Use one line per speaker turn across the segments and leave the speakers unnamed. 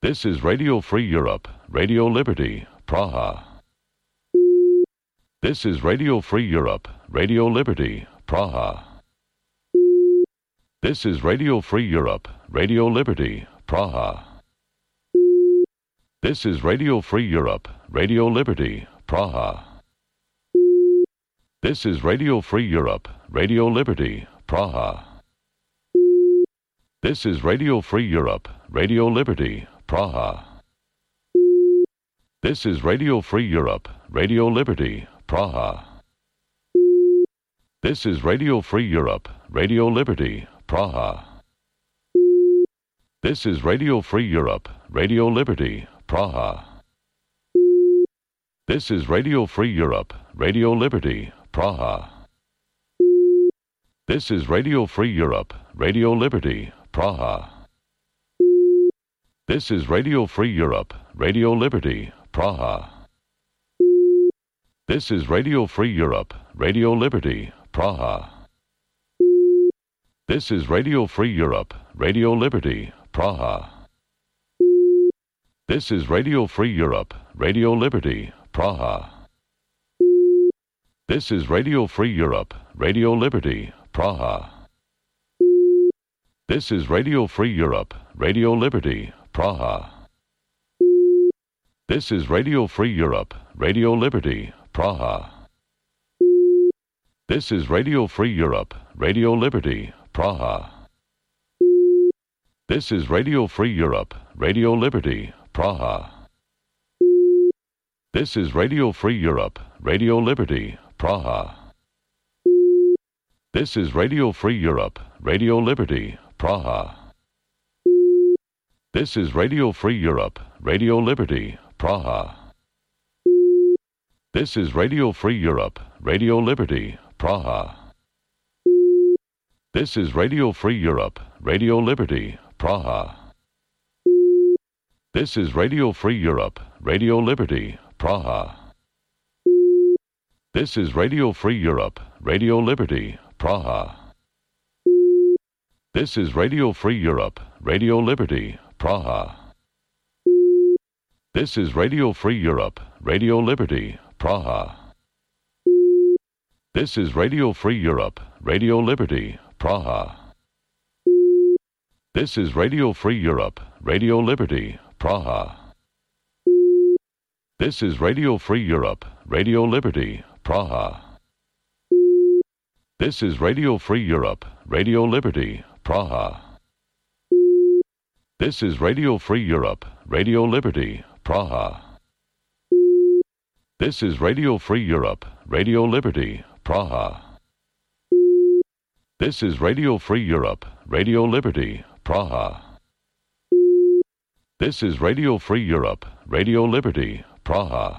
This is Radio Free Europe, Radio Liberty, Praha. This is Radio Free Europe, Radio Liberty, Praha. This is Radio Free Europe, Radio Liberty, Praha. This is Radio Free Europe, Radio Liberty, Praha. This is Radio Free Europe, Radio Liberty, Praha. This is Radio Free Europe, Radio Liberty, Praha. This is Radio Free Europe, Radio Liberty, Praha. This is Radio Free Europe, Radio Liberty, Praha. This is Radio Free Europe, Radio Liberty, Praha. This is Radio Free Europe, Radio Liberty, Praha. This is Radio Free Europe, Radio Liberty, Praha. This is Radio Free Europe, Radio Liberty, Praha. This is Radio Free Europe, Radio Liberty, Praha. This is Radio Free Europe, Radio Liberty, Praha. This is Radio Free Europe, Radio Liberty, Praha. This is Radio Free Europe, Radio Liberty, Praha. This is Radio Free Europe, Radio Liberty, Praha. This is Radio Free Europe, Radio Liberty, Praha. This is Radio Free Europe, Radio Liberty, Praha. This is Radio Free Europe, Radio Liberty, Praha. This is Radio Free Europe, Radio Liberty, Praha. This is Radio Free Europe, Radio Liberty, Praha. This is Radio Free Europe, Radio Liberty, Praha. This is Radio Free Europe, Radio Liberty, Praha. This is Radio Free Europe, Radio Liberty, Praha. This is Radio Free Europe, Radio Liberty, Praha. This is Radio Free Europe, Radio Liberty, Praha. This is Radio Free Europe, Radio Liberty, Praha. This is Radio Free Europe, Radio Liberty, Praha. This is Radio Free Europe, Radio Liberty, Praha. This is Radio Free Europe, Radio Liberty, Praha. This is Radio Free Europe, Radio Liberty, Praha. This is Radio Free Europe, Radio Liberty, Praha. This is Radio Free Europe, Radio Liberty, Praha. This is Radio Free Europe, Radio Liberty, Praha. This is Radio Free Europe, Radio Liberty, Praha. This is Radio Free Europe, Radio Liberty, Praha.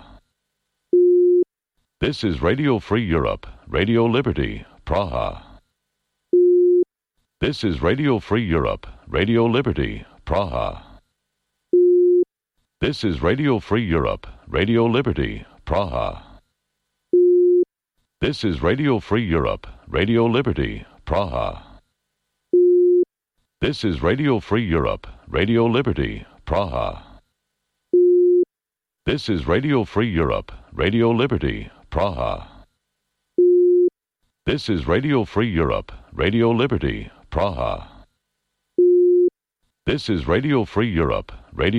This is Radio Free Europe, Radio Liberty, Praha. This is Radio Free Europe, Radio Liberty, Praha. This is Radio Free Europe, Radio Liberty, Praha. This is Radio Free Europe, Radio Liberty, Praha. This is Radio Free Europe, Radio Liberty, Praha. This is Radio Free Europe, Radio Liberty, Praha. This is Radio Free Europe, Radio Liberty, Praha. This is Radio Free Europe, Radio